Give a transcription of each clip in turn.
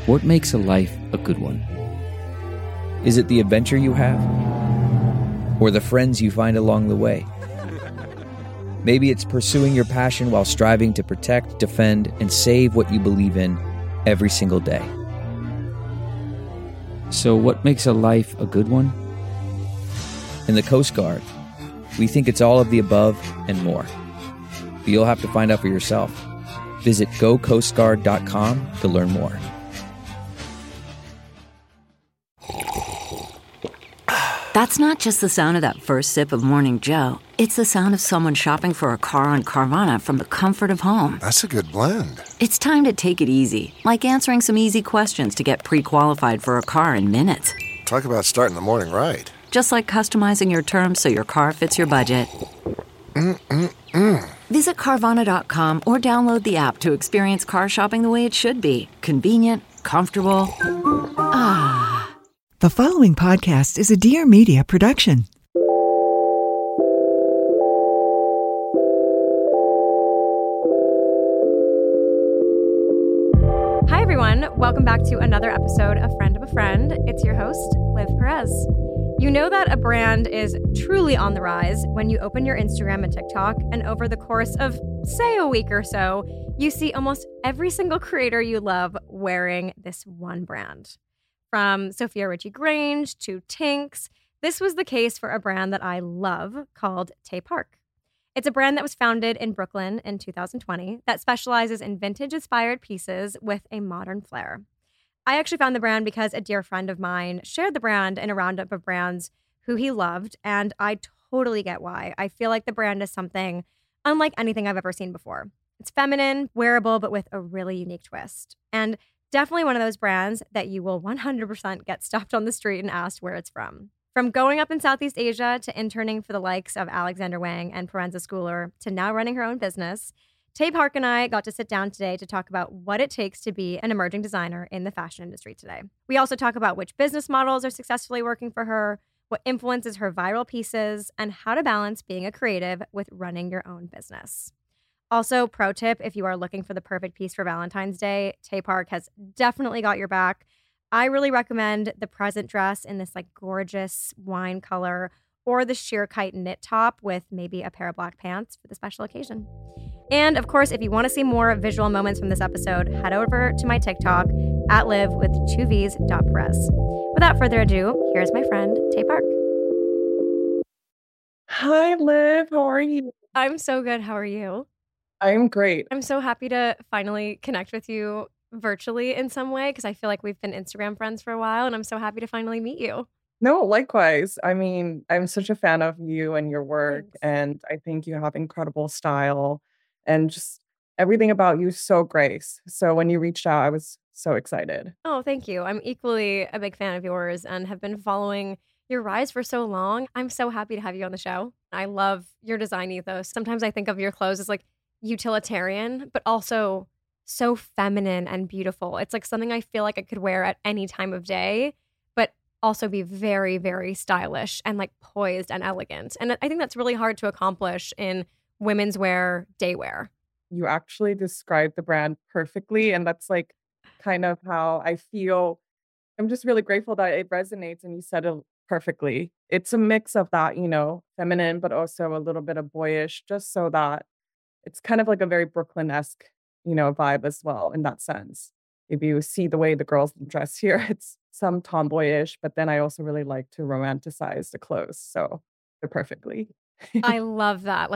What makes a life a good one? Is it the adventure you have? Or the friends you find along the way? Maybe it's pursuing your passion while striving to protect, defend, and save what you believe in every single day. So what makes a life a good one? In the Coast Guard, we think it's all of the above and more. But you'll have to find out for yourself. Visit gocoastguard.com to learn more. That's not just the sound of that first sip of Morning Joe. It's the sound of someone shopping for a car on Carvana from the comfort of home. That's a good blend. It's time to take it easy, like answering some easy questions to get pre-qualified for a car in minutes. Talk about starting the morning right. Just like customizing your terms so your car fits your budget. Visit Carvana.com or download the app to experience car shopping the way it should be. Convenient, comfortable. The following podcast is a Dear Media production. Hi, everyone. Welcome back to another episode of Friend of a Friend. It's your host, Liv Perez. You know that a brand is truly on the rise when you open your Instagram and TikTok, and over the course of, say, a week or so, you see almost every single creator you love wearing this one brand. From Sophia Richie-Grainge to Tinks, this was the case for a brand that I love called Tay Park. It's a brand that was founded in Brooklyn in 2020 that specializes in vintage-inspired pieces with a modern flair. I actually found the brand because a dear friend of mine shared the brand in a roundup of brands who he loved, and I totally get why. I feel like the brand is something unlike anything I've ever seen before. It's feminine, wearable, but with a really unique twist. And definitely one of those brands that you will 100% get stopped on the street and asked where it's from. From growing up in Southeast Asia to interning for the likes of Alexander Wang and Parenza Schooler to now running her own business, Tay Park and I got to sit down today to talk about what it takes to be an emerging designer in the fashion industry today. We also talk about which business models are successfully working for her, what influences her viral pieces, and how to balance being a creative with running your own business. Also, pro tip, if you are looking for the perfect piece for Valentine's Day, Tay Park has definitely got your back. I really recommend the present dress in this gorgeous wine color, or the sheer kite knit top with maybe a pair of black pants for the special occasion. And of course, if you want to see more visual moments from this episode, head over to my TikTok at live_with2v's.press. Without further ado, here's my friend, Tay Park. Hi, Liv. How are you? I'm so good. How are you? I'm great. I'm so happy to finally connect with you virtually in some way because I feel like we've been Instagram friends for a while, and I'm so happy to finally meet you. No, likewise. I mean, I'm such a fan of you and your work, Thanks. and I think you have incredible style and just everything about you is so grace. So when you reached out, I was so excited. Oh, thank you. I'm equally a big fan of yours and have been following your rise for so long. I'm so happy to have you on the show. I love your design ethos. Sometimes I think of your clothes as utilitarian, but also so feminine and beautiful. It's something I feel like I could wear at any time of day, but also be very, very stylish and poised and elegant. And I think that's really hard to accomplish in women's wear, day wear. You actually described the brand perfectly, and that's kind of how I feel. I'm just really grateful that it resonates and you said it perfectly. It's a mix of that, feminine, but also a little bit of boyish, just so that it's kind of a very Brooklyn-esque, vibe as well in that sense. If you see the way the girls dress here, it's some tomboyish, but then I also really like to romanticize the clothes. So they're perfectly. I love that.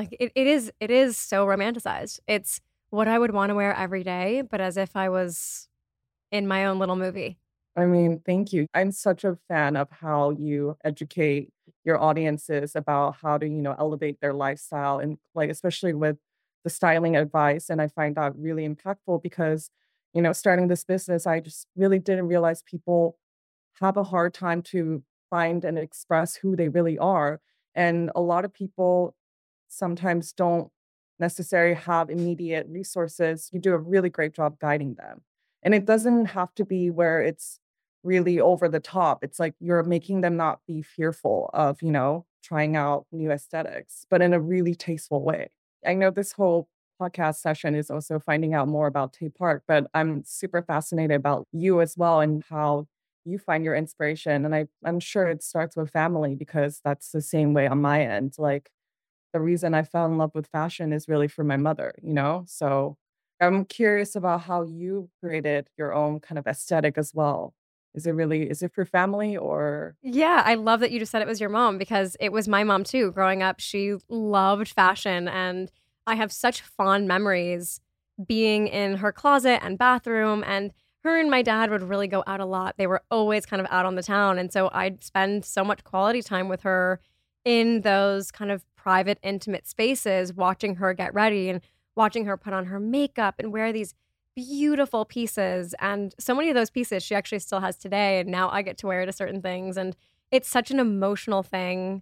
It is so romanticized. It's what I would want to wear every day, but as if I was in my own little movie. I mean, thank you. I'm such a fan of how you educate your audiences about how to, elevate their lifestyle and especially with the styling advice. And I find that really impactful because, starting this business, I just really didn't realize people have a hard time to find and express who they really are. And a lot of people sometimes don't necessarily have immediate resources. You do a really great job guiding them. And it doesn't have to be where it's really over the top. It's you're making them not be fearful of, trying out new aesthetics, but in a really tasteful way. I know this whole podcast session is also finding out more about Tay Park, but I'm super fascinated about you as well and how you find your inspiration. And I'm sure it starts with family because that's the same way on my end. Like the reason I fell in love with fashion is really for my mother, you know? So I'm curious about how you created your own kind of aesthetic as well. Is it for family or? Yeah, I love that you just said it was your mom because it was my mom too. Growing up, she loved fashion, and I have such fond memories being in her closet and bathroom. And her and my dad would really go out a lot. They were always kind of out on the town. And so I'd spend so much quality time with her in those kind of private, intimate spaces, watching her get ready and watching her put on her makeup and wear these beautiful pieces. And so many of those pieces she actually still has today. And now I get to wear to certain things. And it's such an emotional thing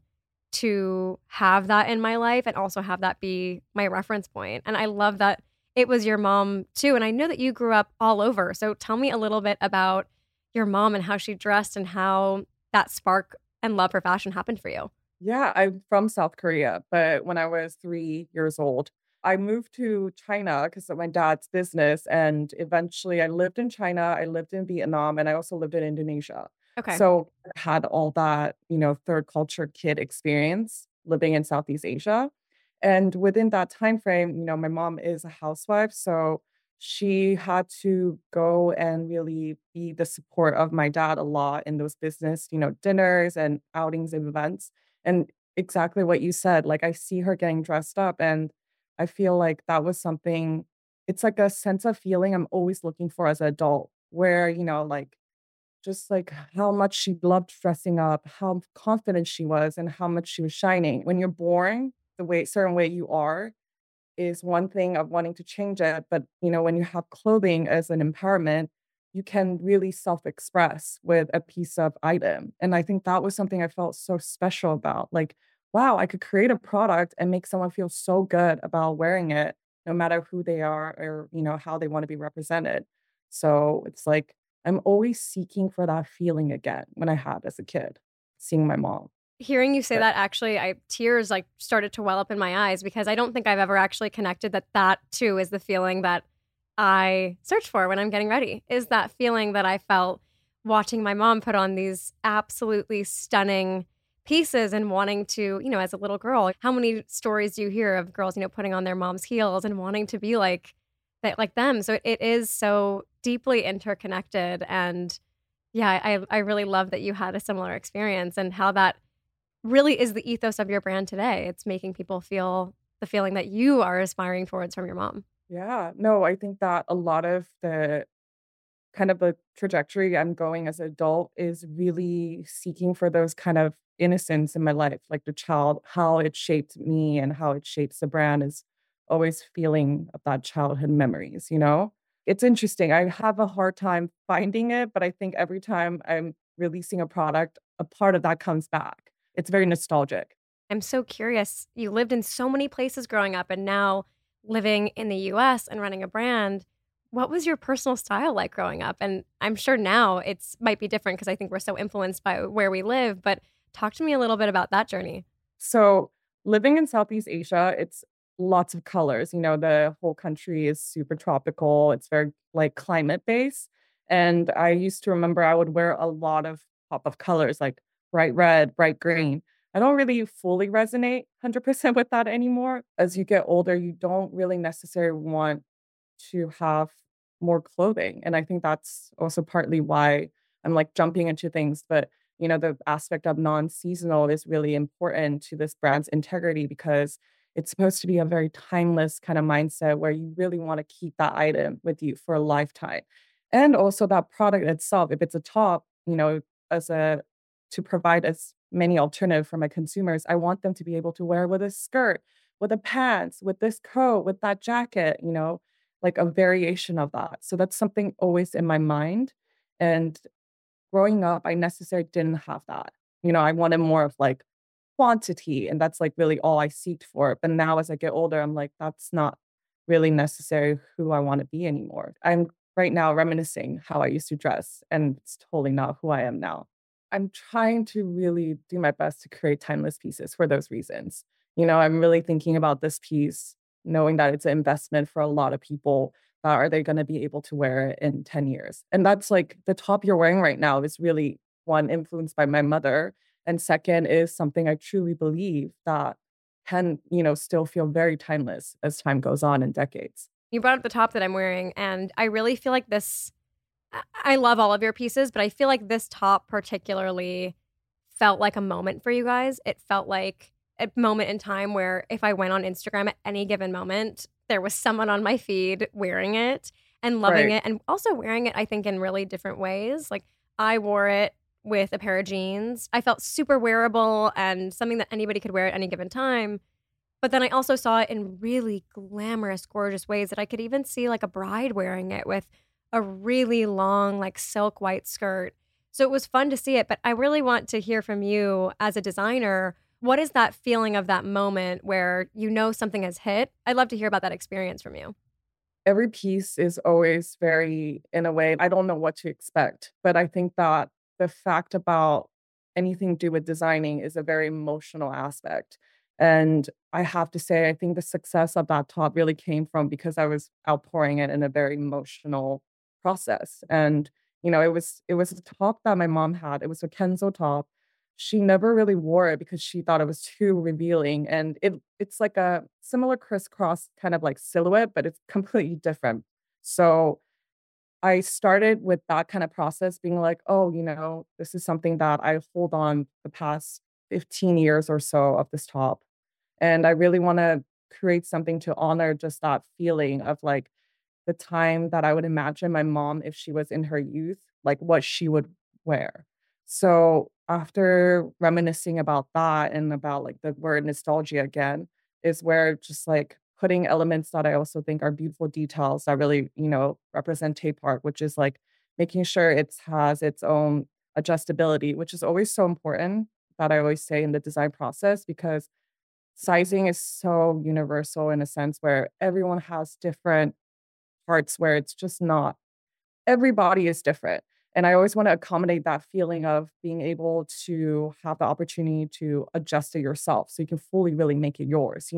to have that in my life and also have that be my reference point. And I love that it was your mom too. And I know that you grew up all over. So tell me a little bit about your mom and how she dressed and how that spark and love for fashion happened for you. Yeah, I'm from South Korea, but when I was 3 years old, I moved to China because of my dad's business. And eventually I lived in China, I lived in Vietnam, and I also lived in Indonesia. Okay. So I had all that, third culture kid experience living in Southeast Asia. And within that time frame, my mom is a housewife. So she had to go and really be the support of my dad a lot in those business, dinners and outings and events. And exactly what you said, like I see her getting dressed up and I feel like that was something, it's like a sense of feeling I'm always looking for as an adult, where, like just like how much she loved dressing up, how confident she was, and how much she was shining. When you're born the way, certain way you are, is one thing of wanting to change it. But, when you have clothing as an empowerment, you can really self express with a piece of item. And I think that was something I felt so special about. Like, wow, I could create a product and make someone feel so good about wearing it, no matter who they are or, how they want to be represented. So it's like, I'm always seeking for that feeling again when I had as a kid, seeing my mom. Hearing you say But that, actually, I tears like started to well up in my eyes because I don't think I've ever actually connected that too is the feeling that I search for when I'm getting ready. Is that feeling that I felt watching my mom put on these absolutely stunning pieces and wanting to, as a little girl, how many stories do you hear of girls, putting on their mom's heels and wanting to be like that, like them? So it is so deeply interconnected. And yeah, I really love that you had a similar experience and how that really is the ethos of your brand today. It's making people feel the feeling that you are aspiring towards from your mom. yeah, no, I think that a lot of the kind of a trajectory I'm going as an adult is really seeking for those kind of innocence in my life, like the child, how it shaped me and how it shapes the brand is always feeling of that childhood memories. It's interesting. I have a hard time finding it, but I think every time I'm releasing a product, a part of that comes back. It's very nostalgic. I'm so curious. You lived in so many places growing up and now living in the US and running a brand. What was your personal style like growing up? And I'm sure now it's might be different because I think we're so influenced by where we live, but talk to me a little bit about that journey. So living in Southeast Asia, it's lots of colors. The whole country is super tropical. It's very like climate based. And I used to remember I would wear a lot of pop of colors like bright red, bright green. I don't really fully resonate 100% with that anymore. As you get older, you don't really necessarily want to have more clothing. And I think that's also partly why I'm like jumping into things. But, the aspect of non seasonal is really important to this brand's integrity because it's supposed to be a very timeless kind of mindset where you really want to keep that item with you for a lifetime. And also that product itself, if it's a top, as a to provide as many alternatives for my consumers, I want them to be able to wear with a skirt, with a pants, with this coat, with that jacket, like a variation of that. So that's something always in my mind. And growing up, I necessarily didn't have that. I wanted more of like quantity, and that's like really all I seeked for. But now as I get older, I'm like, that's not really necessarily who I want to be anymore. I'm right now reminiscing how I used to dress, and it's totally not who I am now. I'm trying to really do my best to create timeless pieces for those reasons. I'm really thinking about this piece, knowing that it's an investment for a lot of people. Are they going to be able to wear it in 10 years? And that's like the top you're wearing right now is really one influenced by my mother. And second is something I truly believe that can, still feel very timeless as time goes on in decades. You brought up the top that I'm wearing, and I really feel like I love all of your pieces, but I feel like this top particularly felt like a moment for you guys. It felt like a moment in time where if I went on Instagram at any given moment, there was someone on my feed wearing it and loving it, and also wearing it, I think, in really different ways. Like, I wore it with a pair of jeans. I felt super wearable and something that anybody could wear at any given time. But then I also saw it in really glamorous, gorgeous ways that I could even see like a bride wearing it with a really long, like silk white skirt. So it was fun to see it. But I really want to hear from you as a designer. What is that feeling of that moment where something has hit? I'd love to hear about that experience from you. Every piece is always very, in a way, I don't know what to expect. But I think that the fact about anything to do with designing is a very emotional aspect. And I have to say, I think the success of that top really came from because I was outpouring it in a very emotional process. And, it was a top that my mom had. It was a Kenzo top. She never really wore it because she thought it was too revealing. And it's like a similar crisscross kind of like silhouette, but it's completely different. So I started with that kind of process being like, oh, this is something that I hold on the past 15 years or so of this top. And I really want to create something to honor just that feeling of like the time that I would imagine my mom, if she was in her youth, like what she would wear. So after reminiscing about that and about like the word nostalgia again, is where just like putting elements that I also think are beautiful details that really, represent tape art, which is like making sure it has its own adjustability, which is always so important that I always say in the design process, because sizing is so universal in a sense where everyone has different parts where it's just not, every body is different. And I always want to accommodate that feeling of being able to have the opportunity to adjust it yourself so you can fully really make it yours,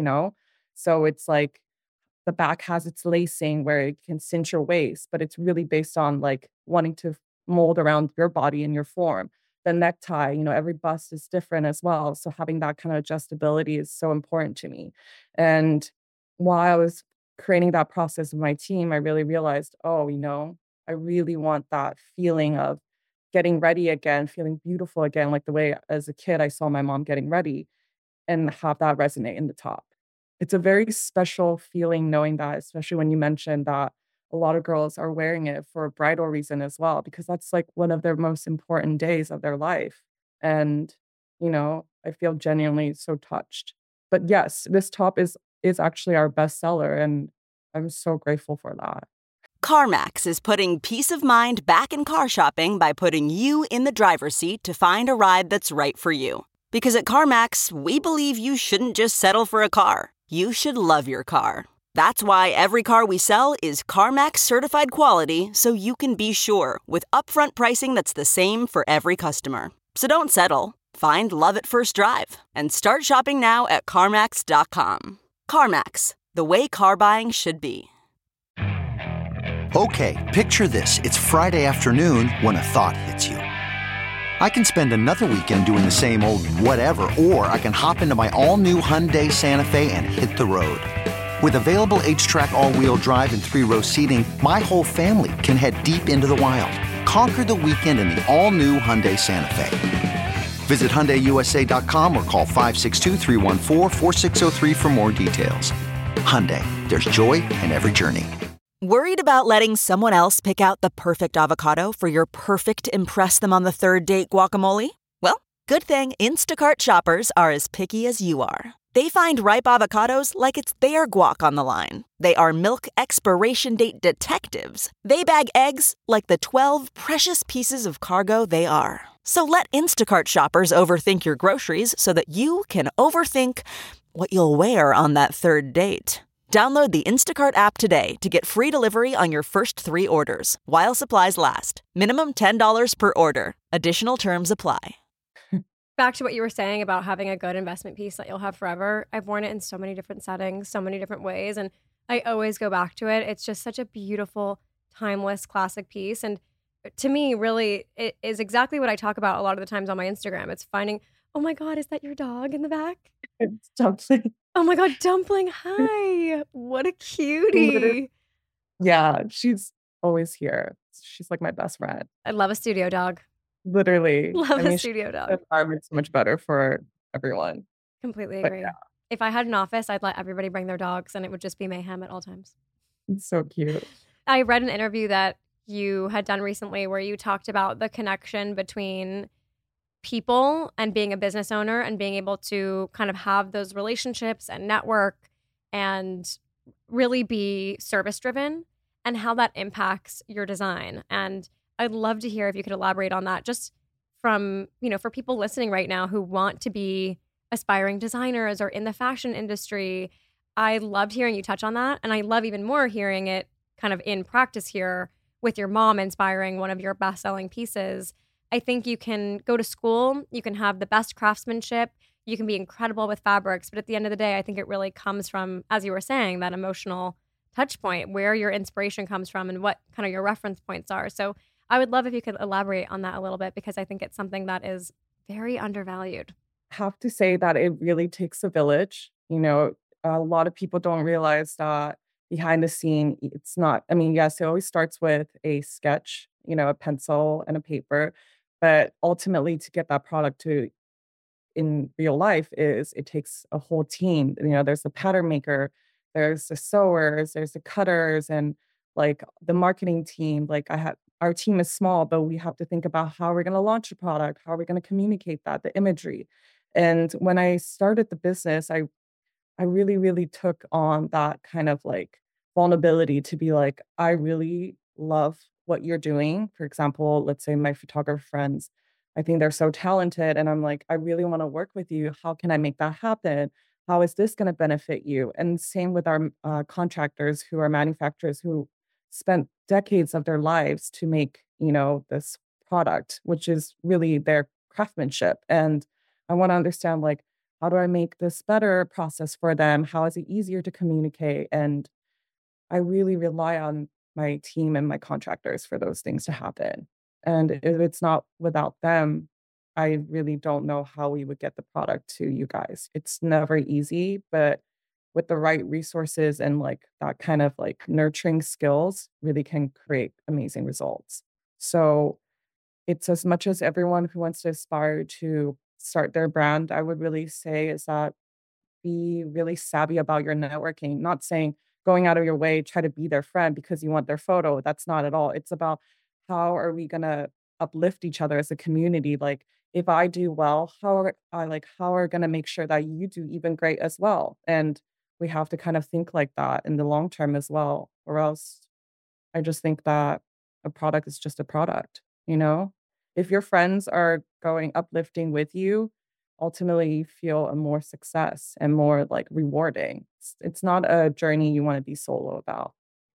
So it's like the back has its lacing where it can cinch your waist, but it's really based on like wanting to mold around your body and your form. The necktie, every bust is different as well. So having that kind of adjustability is so important to me. And while I was creating that process with my team, I really realized, I really want that feeling of getting ready again, feeling beautiful again, like the way as a kid I saw my mom getting ready, and have that resonate in the top. It's a very special feeling knowing that, especially when you mentioned that a lot of girls are wearing it for a bridal reason as well, because that's like one of their most important days of their life. And, I feel genuinely so touched. But yes, this top is actually our bestseller, and I'm so grateful for that. CarMax is putting peace of mind back in car shopping by putting you in the driver's seat to find a ride that's right for you. Because at CarMax, we believe you shouldn't just settle for a car. You should love your car. That's why every car we sell is CarMax certified quality, so you can be sure with upfront pricing that's the same for every customer. So don't settle. Find love at first drive and start shopping now at CarMax.com. CarMax, the way car buying should be. Okay, picture this. It's Friday afternoon when a thought hits you. I can spend another weekend doing the same old whatever, or I can hop into my all-new Hyundai Santa Fe and hit the road. With available H-Track all-wheel drive and 3-row seating, my whole family can head deep into the wild. Conquer the weekend in the all-new Hyundai Santa Fe. Visit HyundaiUSA.com or call 562-314-4603 for more details. Hyundai, there's joy in every journey. Worried about letting someone else pick out the perfect avocado for your perfect impress-them-on-the-third-date guacamole? Well, good thing Instacart shoppers are as picky as you are. They find ripe avocados like it's their guac on the line. They are milk expiration date detectives. They bag eggs like the 12 precious pieces of cargo they are. So let Instacart shoppers overthink your groceries so that you can overthink what you'll wear on that third date. Download the Instacart app today to get free delivery on your first 3 orders, while supplies last. Minimum $10 per order. Additional terms apply. Back to what you were saying about having a good investment piece that you'll have forever. I've worn it in so many different settings, so many different ways, and I always go back to it. It's just such a beautiful, timeless, classic piece. And to me, really, it is exactly what I talk about a lot of the times on my Instagram. It's finding, oh my God, is that your dog in the back? It's Dumpling. Oh my God, Dumpling, hi. What a Literally. cutie. Yeah, she's always here. She's like my best friend. I love a studio dog. Literally. Love I a mean, studio the dog. environment's so much better for everyone. Completely But agree. yeah, If I had an office, I'd let everybody bring their dogs and it would just be mayhem at all times. it's so cute. I read an interview that you had done recently where you talked about the connection between people and being a business owner and being able to kind of have those relationships and network and really be service driven and how that impacts your design. And I'd love to hear if you could elaborate on that just from, for people listening right now who want to be aspiring designers or in the fashion industry. I loved hearing you touch on that. And I love even more hearing it kind of in practice here with your mom inspiring one of your best-selling pieces. I think you can go to school, you can have the best craftsmanship, you can be incredible with fabrics, but at the end of the day, I think it really comes from, as you were saying, that emotional touch point, where your inspiration comes from and what kind of your reference points are. So I would love if you could elaborate on that a little bit because I think it's something that is very undervalued. Have to say that it really takes a village. A lot of people don't realize that behind the scene, it's not, I mean, yes, it always starts with a sketch, a pencil and a paper, but ultimately to get that product to in real life is it takes a whole team. There's the pattern maker, there's the sewers, there's the cutters, and like the marketing team. Our team is small, but we have to think about how we're going to launch a product, how are we going to communicate that, the imagery. And when I started the business, I really, really took on that kind of like vulnerability to be like, I really love what you're doing. For example, let's say my photographer friends, I think they're so talented. And I'm like, I really want to work with you. How can I make that happen? How is this going to benefit you? And same with our contractors who are manufacturers who spent decades of their lives to make, this product, which is really their craftsmanship. And I want to understand, like, how do I make this better process for them? How is it easier to communicate? And I really rely on my team and my contractors for those things to happen. And if it's not without them, I really don't know how we would get the product to you guys. It's never easy, but with the right resources and like that kind of like nurturing skills, really can create amazing results. So it's as much as everyone who wants to aspire to start their brand, I would really say is that be really savvy about your networking. Not saying going out of your way, try to be their friend because you want their photo. That's not at all. It's about how are we going to uplift each other as a community? Like if I do well, how are going to make sure that you do even great as well? And we have to kind of think like that in the long term as well, or else I just think that a product is just a product. If your friends are going uplifting with you, ultimately you feel a more success and more like rewarding. It's not a journey you want to be solo about.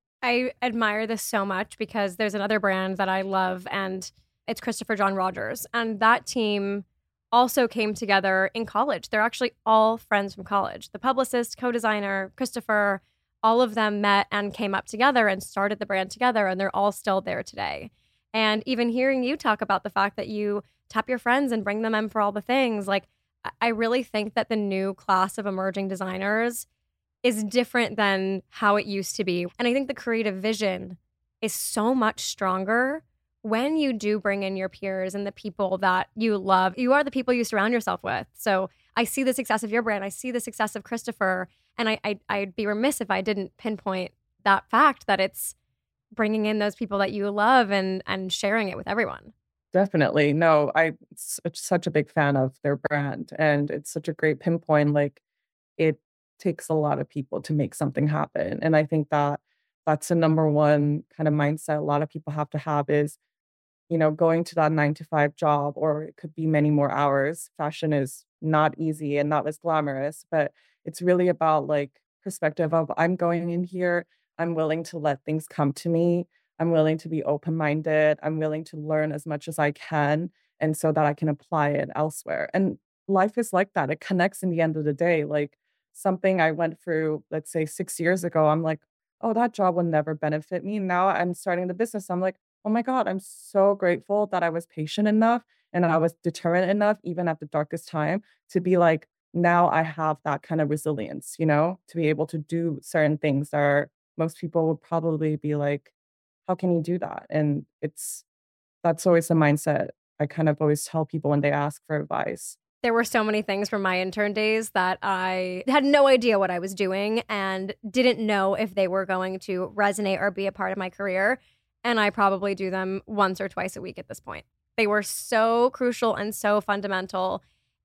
I admire this so much because there's another brand that I love and it's Christopher John Rogers. And that team also came together in college. They're actually all friends from college. The publicist, co-designer, Christopher, all of them met and came up together and started the brand together, and they're all still there today. And even hearing you talk about the fact that you tap your friends and bring them in for all the things, like I really think that the new class of emerging designers is different than how it used to be. And I think the creative vision is so much stronger when you do bring in your peers and the people that you love. You are the people you surround yourself with. So I see the success of your brand. I see the success of Christopher. And I'd be remiss if I didn't pinpoint that fact that it's bringing in those people that you love and sharing it with everyone. Definitely. No, I'm such a big fan of their brand. And it's such a great pinpoint. Like it takes a lot of people to make something happen. And I think that that's the number one kind of mindset a lot of people have to have is, going to that 9 to 5 job, or it could be many more hours. Fashion is not easy and not as glamorous, but it's really about like perspective of I'm going in here, I'm willing to let things come to me. I'm willing to be open-minded. I'm willing to learn as much as I can. And so that I can apply it elsewhere. And life is like that. It connects in the end of the day. Like something I went through, let's say 6 years ago, I'm like, oh, that job will never benefit me. Now I'm starting the business. I'm like, oh my God, I'm so grateful that I was patient enough and I was determined enough, even at the darkest time, to be like, now I have that kind of resilience, to be able to do certain things that most people would probably be like, how can you do that? And that's always the mindset I kind of always tell people when they ask for advice. There were so many things from my intern days that I had no idea what I was doing and didn't know if they were going to resonate or be a part of my career. And I probably do them once or twice a week at this point. They were so crucial and so fundamental.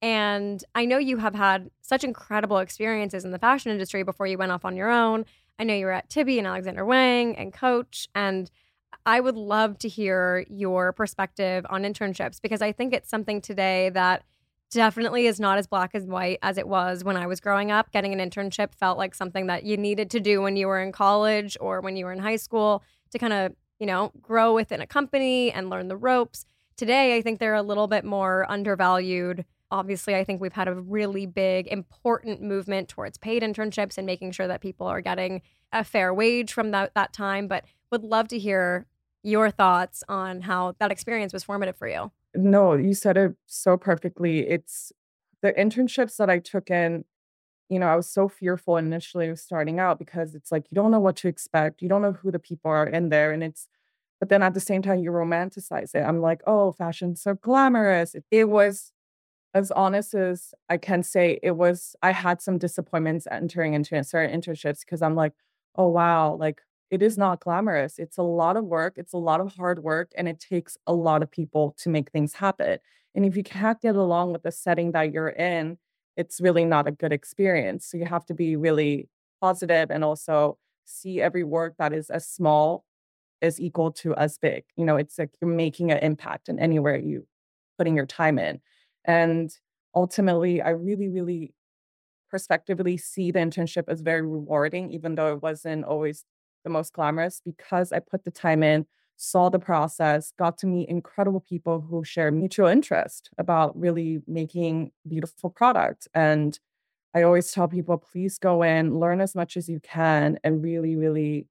And I know you have had such incredible experiences in the fashion industry before you went off on your own. I know you were at Tibby and Alexander Wang and Coach. And I would love to hear your perspective on internships because I think it's something today that definitely is not as black and white as it was when I was growing up. Getting an internship felt like something that you needed to do when you were in college or when you were in high school to kind of, grow within a company and learn the ropes. Today, I think they're a little bit more undervalued. Obviously, I think we've had a really big, important movement towards paid internships and making sure that people are getting a fair wage from that time. But would love to hear your thoughts on how that experience was formative for you. No, you said it so perfectly. It's the internships that I took in, I was so fearful initially of starting out because it's like you don't know what to expect. You don't know who the people are in there. But then at the same time, you romanticize it. I'm like, oh, fashion's so glamorous. It was as honest as I can say, I had some disappointments entering into certain internships because I'm like, oh, wow, like it is not glamorous. It's a lot of work. It's a lot of hard work. And it takes a lot of people to make things happen. And if you can't get along with the setting that you're in, it's really not a good experience. So you have to be really positive and also see every work that is as small is equal to as big. It's like you're making an impact in anywhere you putting your time in. And ultimately, I really, really prospectively see the internship as very rewarding, even though it wasn't always the most glamorous, because I put the time in, saw the process, got to meet incredible people who share mutual interest about really making beautiful product. And I always tell people, please go in, learn as much as you can, and really, really,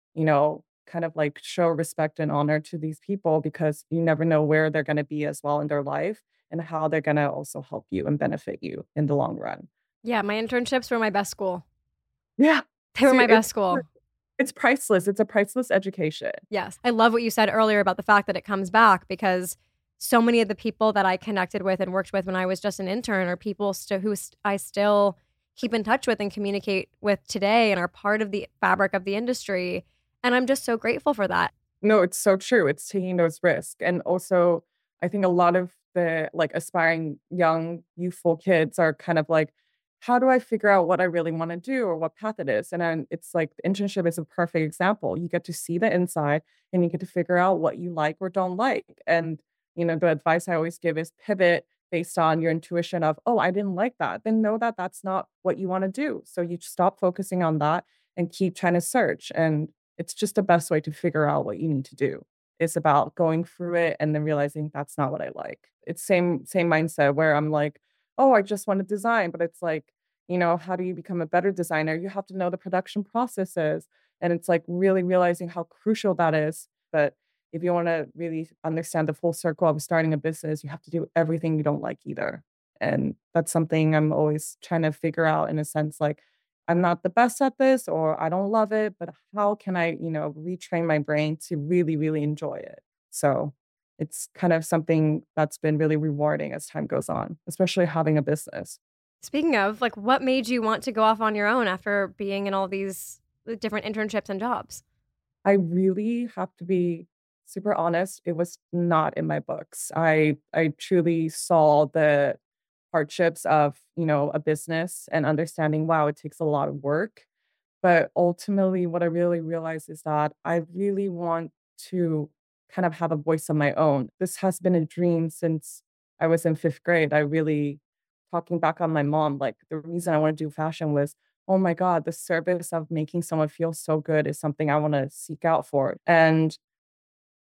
kind of like show respect and honor to these people because you never know where they're going to be as well in their life and how they're going to also help you and benefit you in the long run. Yeah, my internships were my best school. Yeah. They were my best school. It's priceless. It's a priceless education. Yes. I love what you said earlier about the fact that it comes back because so many of the people that I connected with and worked with when I was just an intern are people who I still keep in touch with and communicate with today and are part of the fabric of the industry. And I'm just so grateful for that. No, it's so true. It's taking those risks. And also, I think a lot of the aspiring young, youthful kids are kind of like, how do I figure out what I really want to do or what path it is? And then it's like the internship is a perfect example. You get to see the inside and you get to figure out what you like or don't like. And, the advice I always give is pivot based on your intuition of, oh, I didn't like that. Then know that that's not what you want to do. So you stop focusing on that and keep trying to search. And it's just the best way to figure out what you need to do. It's about going through it and then realizing that's not what I like. It's same mindset where I'm like, oh, I just want to design. But it's like, how do you become a better designer? You have to know the production processes. And it's like really realizing how crucial that is. But if you want to really understand the full circle of starting a business, you have to do everything you don't like either. And that's something I'm always trying to figure out in a sense, like, I'm not the best at this or I don't love it, but how can I, retrain my brain to really, really enjoy it? So it's kind of something that's been really rewarding as time goes on, especially having a business. Speaking of, what made you want to go off on your own after being in all these different internships and jobs? I really have to be super honest. It was not in my books. I truly saw the hardships of, a business and understanding, wow, it takes a lot of work. But ultimately, what I really realized is that I really want to kind of have a voice of my own. This has been a dream since I was in 5th grade. I really, talking back on my mom, the reason I want to do fashion was, oh my God, the service of making someone feel so good is something I want to seek out for. And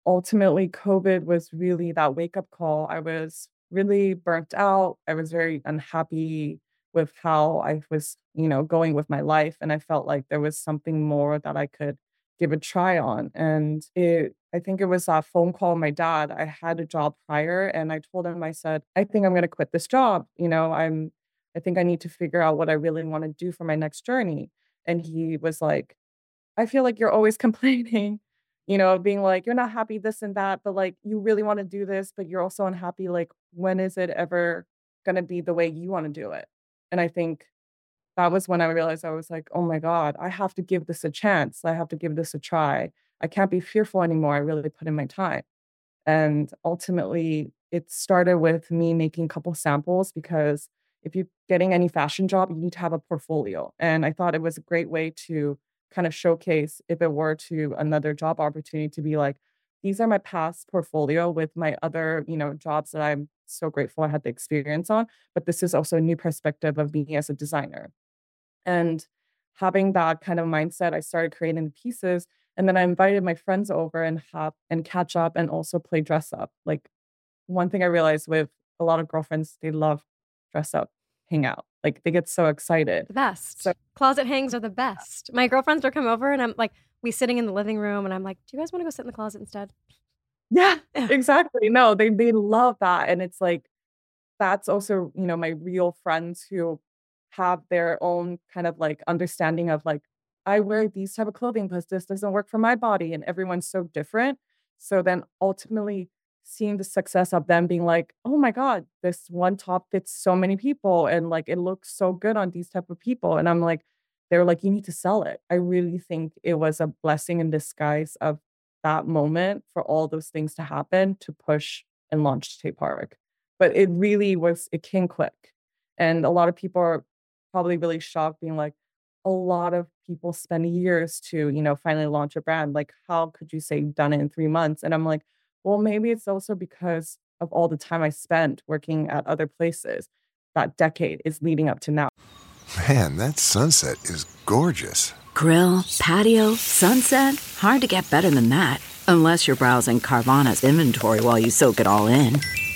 ultimately, COVID was really that wake-up call. I was really burnt out. I was very unhappy with how I was, going with my life, and I felt like there was something more that I could give a try on. And I think it was that phone call with my dad. I had a job prior, and I told him, I said, I think I'm going to quit this job. I think I need to figure out what I really want to do for my next journey. And he was like, I feel like you're always complaining, being like, you're not happy, this and that, but like, you really want to do this, but you're also unhappy. Like, when is it ever going to be the way you want to do it? And I think that was when I realized, I was like, oh my God, I have to give this a chance. I have to give this a try. I can't be fearful anymore. I really put in my time. And ultimately, it started with me making a couple samples, because if you're getting any fashion job, you need to have a portfolio. And I thought it was a great way to kind of showcase, if it were to another job opportunity, to be like, these are my past portfolio with my other, jobs that I'm so grateful I had the experience on. But this is also a new perspective of me as a designer. And having that kind of mindset, I started creating the pieces. And then I invited my friends over and catch up and also play dress up. Like, one thing I realized with a lot of girlfriends, they love dress up, hang out. Like, they get so excited. The best. So Closet hangs are the best. My girlfriends will come over and I'm like, we sitting in the living room and I'm like, do you guys want to go sit in the closet instead? yeah, Yeah. exactly. No, they love that. And it's like, that's also, my real friends who have their own kind of like understanding of like, I wear these type of clothing because this doesn't work for my body, and everyone's so different. So then ultimately seeing the success of them being like, oh my God, this one top fits so many people and like it looks so good on these type of people. And I'm like, they're like, you need to sell it. I really think it was a blessing in disguise of that moment for all those things to happen to push and launch Tay Park. But it really was, it came quick. And a lot of people are probably really shocked, being like, a lot of people spend years to, finally launch a brand. Like, how could you say you've done it in 3 months? And I'm like, well, maybe it's also because of all the time I spent working at other places. That decade is leading up to now. Man, that sunset is gorgeous. Grill, patio, sunset. Hard to get better than that. Unless you're browsing Carvana's inventory while you soak it all in.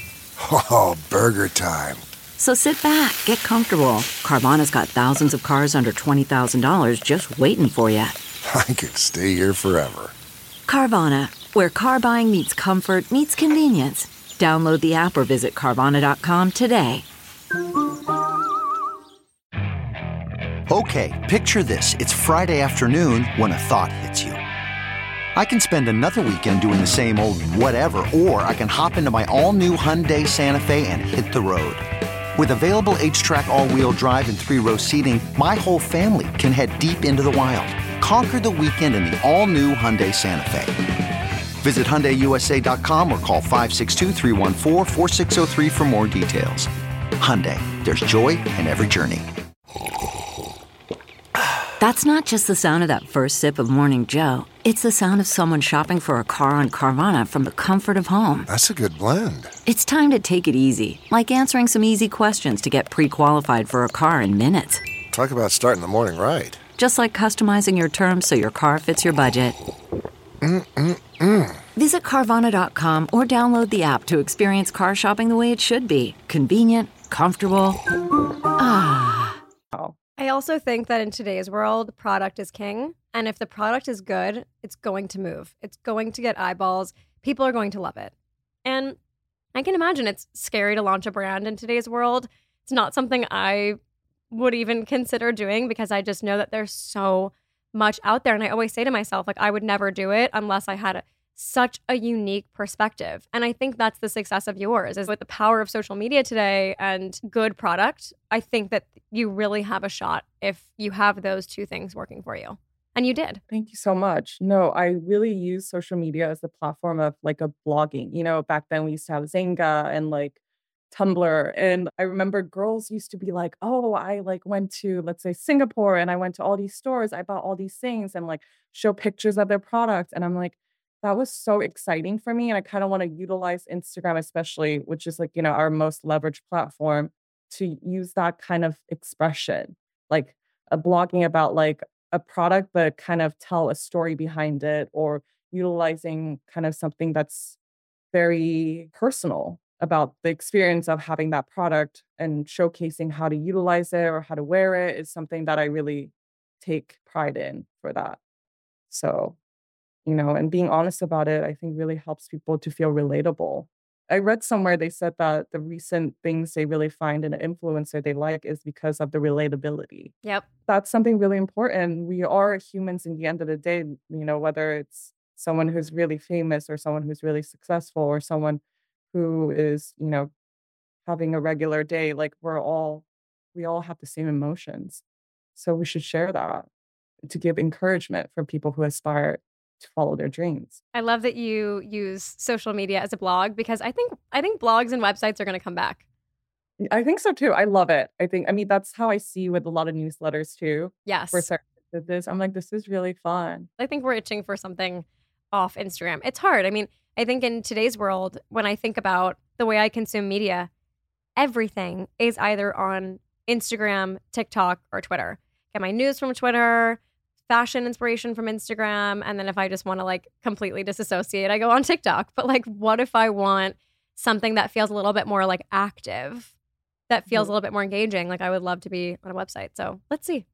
Oh, burger time. So sit back, get comfortable. Carvana's got thousands of cars under $20,000 just waiting for you. I could stay here forever. Carvana, where car buying meets comfort meets convenience. Download the app or visit Carvana.com today. Okay, picture this. It's Friday afternoon when a thought hits you. I can spend another weekend doing the same old whatever, or I can hop into my all-new Hyundai Santa Fe and hit the road. With available H-Track all-wheel drive and 3-row seating, my whole family can head deep into the wild. Conquer the weekend in the all-new Hyundai Santa Fe. Visit HyundaiUSA.com or call 562-314-4603 for more details. Hyundai, there's joy in every journey. That's not just the sound of that first sip of Morning Joe. It's the sound of someone shopping for a car on Carvana from the comfort of home. That's a good blend. It's time to take it easy, like answering some easy questions to get pre-qualified for a car in minutes. Talk about starting the morning right. Just like customizing your terms so your car fits your budget. Visit Carvana.com or download the app to experience car shopping the way it should be. Convenient, comfortable. I also think that in today's world, product is king. And if the product is good, it's going to move. It's going to get eyeballs. People are going to love it. And I can imagine it's scary to launch a brand in today's world. It's not something I would even consider doing because I just know that there's so much out there. And I always say to myself, like, I would never do it unless I had such a unique perspective. And I think that's the success of yours, is with the power of social media today and good product. I think that you really have a shot if you have those two things working for you. And you did. Thank you so much. No, I really use social media as a platform of like a blogging. Back then we used to have Zynga and like Tumblr. And I remember girls used to be like, oh, I like went to, let's say, Singapore, and I went to all these stores. I bought all these things, and like show pictures of their products. And I'm like, that was so exciting for me. And I kind of want to utilize Instagram, especially, which is like, our most leveraged platform, to use that kind of expression, like a blogging about like a product, but kind of tell a story behind it, or utilizing kind of something that's very personal about the experience of having that product and showcasing how to utilize it or how to wear it is something that I really take pride in for that. So, and being honest about it, I think really helps people to feel relatable. I read somewhere they said that the recent things they really find in an influencer they like is because of the relatability. Yep. That's something really important. We are humans in the end of the day, whether it's someone who's really famous or someone who's really successful or someone who is, having a regular day, like we all have the same emotions. So we should share that to give encouragement for people who aspire to follow their dreams. I love that you use social media as a blog because I think blogs and websites are going to come back. I think so too. I love it. That's how I see with a lot of newsletters too. Yes. For certain businesses, I'm like, this is really fun. I think we're itching for something off Instagram. It's hard. I think in today's world, when I think about the way I consume media, everything is either on Instagram, TikTok, or Twitter. Get my news from Twitter, fashion inspiration from Instagram, and then if I just want to like completely disassociate, I go on TikTok. But like, what if I want something that feels a little bit more like active, that feels a little bit more engaging? Like I would love to be on a website. So let's see.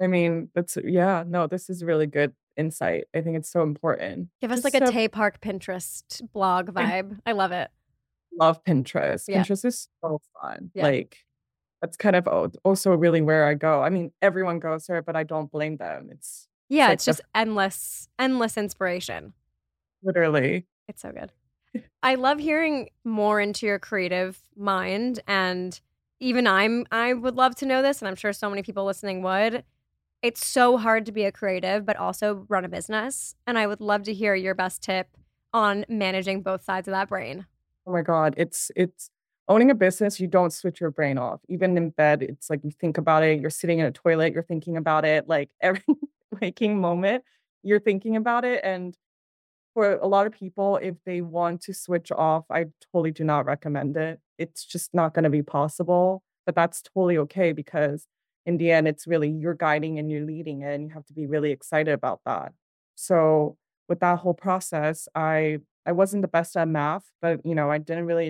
This is really good insight. I think it's so important. Give us like a Tay Park Pinterest blog vibe. I love it. Love Pinterest. Yeah. Pinterest is so fun. Yeah. Like that's kind of also really where I go. Everyone goes there, but I don't blame them. It's just endless inspiration. Literally. It's so good. I love hearing more into your creative mind, and even I would love to know this, and I'm sure so many people listening would. It's so hard to be a creative, but also run a business. And I would love to hear your best tip on managing both sides of that brain. Oh my God. It's owning a business. You don't switch your brain off. Even in bed, it's like you think about it. You're sitting in a toilet. You're thinking about it. Like every waking moment, you're thinking about it. And for a lot of people, if they want to switch off, I totally do not recommend it. It's just not going to be possible. But that's totally okay because in the end, it's really you're guiding and you're leading it, and you have to be really excited about that. So with that whole process, I wasn't the best at math, but I didn't really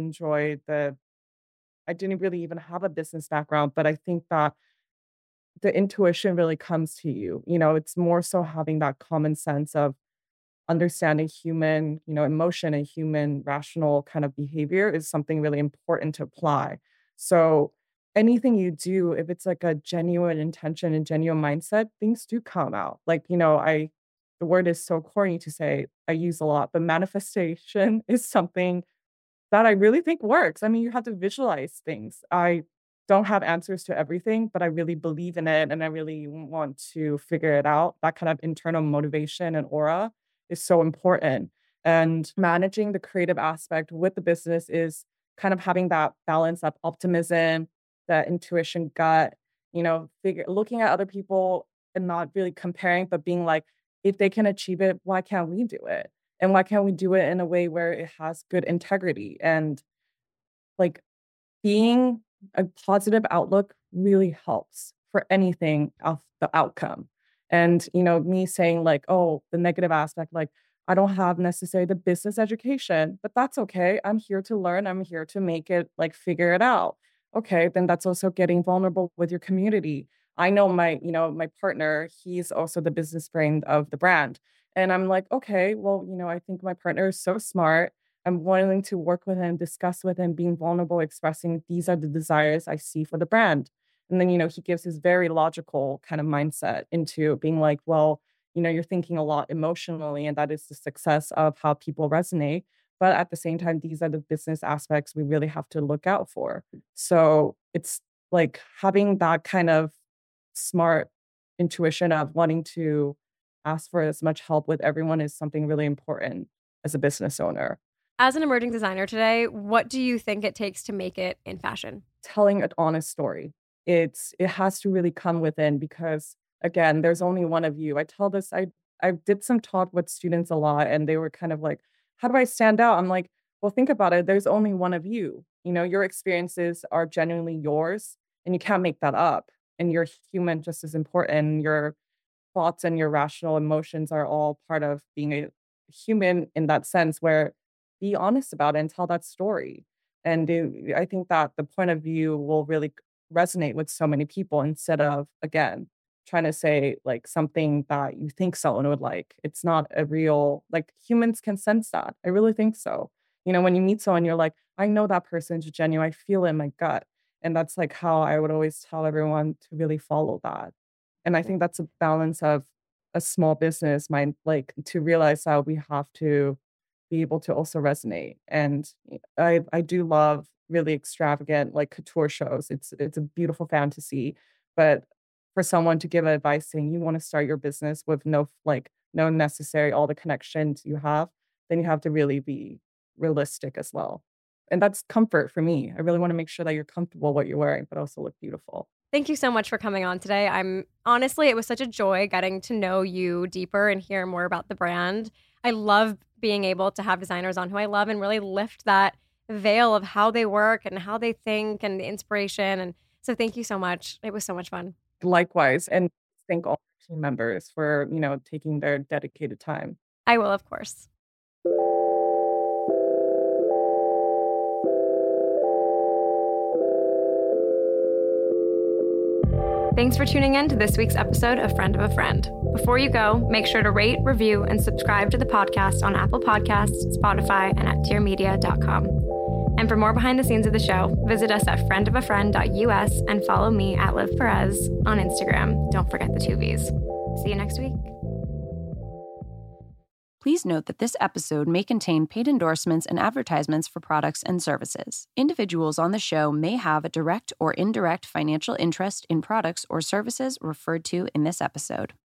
I didn't really even have a business background, but I think that the intuition really comes to you. It's more so having that common sense of understanding human, emotion and human rational kind of behavior is something really important to apply. So anything you do, if it's like a genuine intention and genuine mindset, things do come out. Like, the word is so corny to say, I use a lot, but manifestation is something that I really think works. You have to visualize things. I don't have answers to everything, but I really believe in it and I really want to figure it out. That kind of internal motivation and aura is so important. And managing the creative aspect with the business is kind of having that balance of optimism, that intuition, gut, looking at other people and not really comparing, but being like, if they can achieve it, why can't we do it? And why can't we do it in a way where it has good integrity? And like being a positive outlook really helps for anything of the outcome. And, me saying like, oh, the negative aspect, like I don't have necessarily the business education, but that's okay. I'm here to learn. I'm here to make it figure it out. Okay, then that's also getting vulnerable with your community. I know my partner, he's also the business brain of the brand. And I'm like, okay, well, I think my partner is so smart. I'm willing to work with him, discuss with him, being vulnerable, expressing these are the desires I see for the brand. And then, he gives his very logical kind of mindset into being like, well, you're thinking a lot emotionally, and that is the success of how people resonate. But at the same time, these are the business aspects we really have to look out for. So it's like having that kind of smart intuition of wanting to ask for as much help with everyone is something really important as a business owner. As an emerging designer today, what do you think it takes to make it in fashion? Telling an honest story. It has to really come within because, again, there's only one of you. I tell this, I did some talk with students a lot, and they were kind of like, how do I stand out? I'm like, well, think about it. There's only one of you. Your experiences are genuinely yours, and you can't make that up. And you're human just as important. Your thoughts and your rational emotions are all part of being a human in that sense where be honest about it and tell that story. And I think that the point of view will really resonate with so many people instead of, again, trying to say like something that you think someone would like. It's not a real, like humans can sense that. I really think so. When you meet someone, you're like, I know that person's genuine. I feel it in my gut. And that's like how I would always tell everyone to really follow that. And I think that's a balance of a small business mind, like to realize that we have to be able to also resonate. And I do love really extravagant like couture shows. It's a beautiful fantasy. But for someone to give advice saying you want to start your business with no necessary all the connections you have, then you have to really be realistic as well. And that's comfort for me. I really want to make sure that you're comfortable what you're wearing, but also look beautiful. Thank you so much for coming on today. Honestly, it was such a joy getting to know you deeper and hear more about the brand. I love being able to have designers on who I love and really lift that veil of how they work and how they think and the inspiration. And so thank you so much. It was so much fun. Likewise. And thank all team members for, taking their dedicated time. I will, of course. Thanks for tuning in to this week's episode of Friend of a Friend. Before you go, make sure to rate, review, and subscribe to the podcast on Apple Podcasts, Spotify, and at tiermedia.com. And for more behind the scenes of the show, visit us at friendofafriend.us and follow me at Liv Perez on Instagram. Don't forget the 2 V's. See you next week. Please note that this episode may contain paid endorsements and advertisements for products and services. Individuals on the show may have a direct or indirect financial interest in products or services referred to in this episode.